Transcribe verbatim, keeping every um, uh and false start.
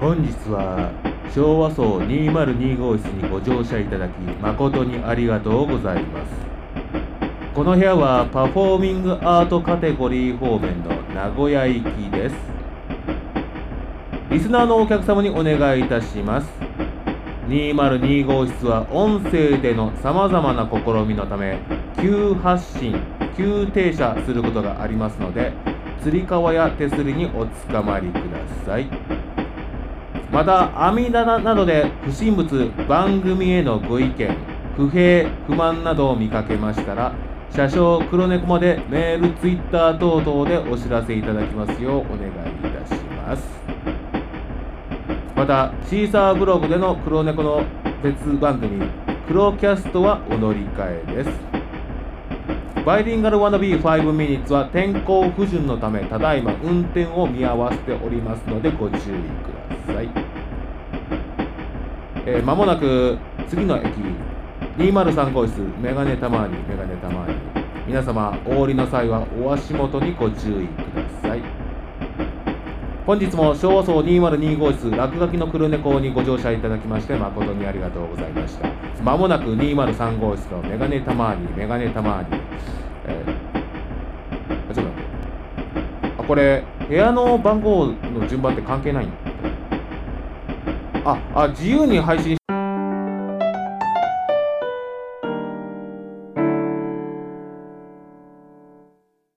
本日は昭和層にまるに号室にご乗車いただき誠にありがとうございます。この部屋はパフォーミングアートカテゴリー方面の名古屋行きです。リスナーのお客様にお願いいたします。にまるに号室は音声でのさまざまな試みのため急発進、急停車することがありますので、つり革や手すりにおつかまりください。また網棚などで不審物、番組へのご意見、不平不満などを見かけましたら、車掌黒猫までメール、ツイッター等々でお知らせいただきますようお願いいたします。またシーサーブログでの黒猫の別番組黒キャストはお乗り換えです。バイリンガルワナビーごミニッツは天候不順のためただいま運転を見合わせておりますのでご注意ください。えー、間もなく次の駅にまるさん号室メガネたまわりメガネたまわり、皆様お降りの際はお足元にご注意ください。本日も昭和層にまるに号室落書きの黒猫にご乗車いただきまして誠にありがとうございました。まもなくにまるさん号室のメガネたまわりメガネたまわり、えー、ちょっと待って、あ、これ部屋の番号の順番って関係ないんだ。ああ、自由に配信